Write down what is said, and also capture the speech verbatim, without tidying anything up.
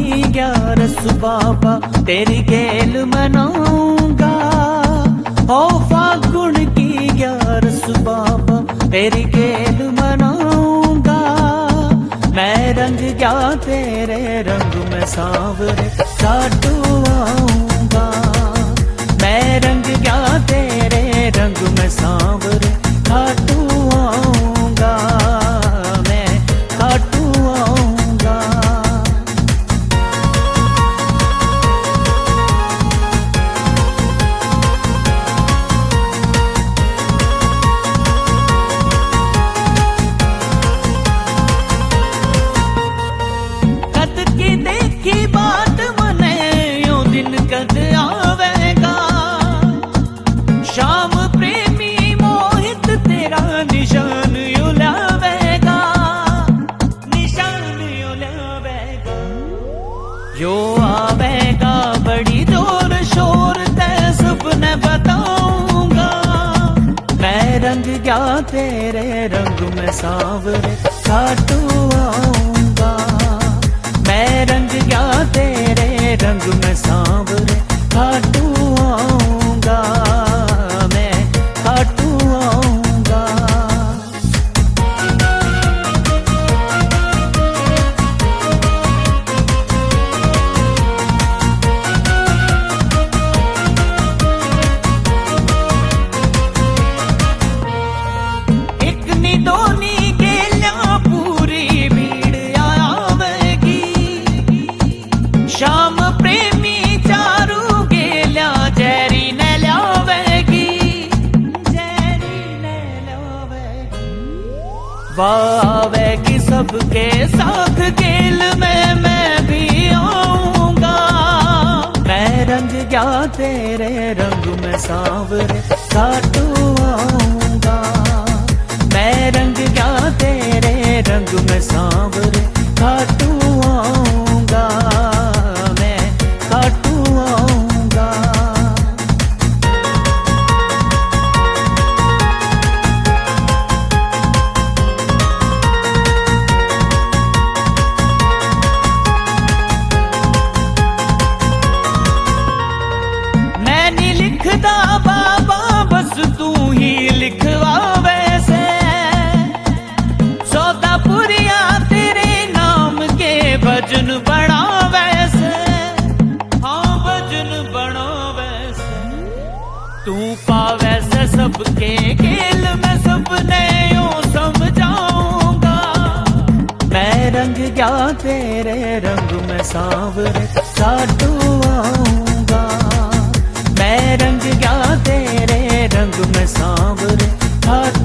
की ग्यारस बाबा तेरी गेल मनाऊंगा। ओ फागुन की ग्यारस बाबा तेरी गेल मनाऊंगा। मैं रंग गया तेरे रंग में सांवरे साटू आऊंगा। मैं रंग गया तेरे रंग में सांवरे खाटू आऊंगा। मैं खाटू आऊंगा। कद की देखी बात मने यूं दिन कद आवेगा। शाम प्रेमी मोहित तेरा निशान यूं लावेगा। निशान यूं लावेगा। जो आवेगा बड़ी जोर शोर ते सबने बताऊंगा। मैं रंग गया तेरे रंग में सांवरे खाटू आऊंगा। मैं रंग गया तेरे रंग में सांवरे खाटू आऊंगा। मैं खाटू आऊंगा। एक नी दो नी गेल्या पूरी भीड़ आवेगी। शाम प्रेमी चारू गेल्या जैरी न लावेगी। जैरी न लावेगी। वावेगी सबके साथ गेल में मैं भी आऊंगा। मैं रंग गया तेरे रंग में सांवरे खाटू आऊंगा। मैं रंग गया तेरे रंग में सांवरे खाटू आऊंगा। मैं खाटू आऊंगा। मैं नहीं लिखदा बाबा बस तू ही लिखवा वैसे। सौदापुरिया तेरे नाम के भजन बना वैसे। हाँ भजन बना वैसे। तू पावे से सबके खेल में सबने यूं समझाऊंगा। मैं रंग गया तेरे रंग में सांवरे खाटू आऊंगा। मैं रंग गया तेरे रंग में सांवरे खाटू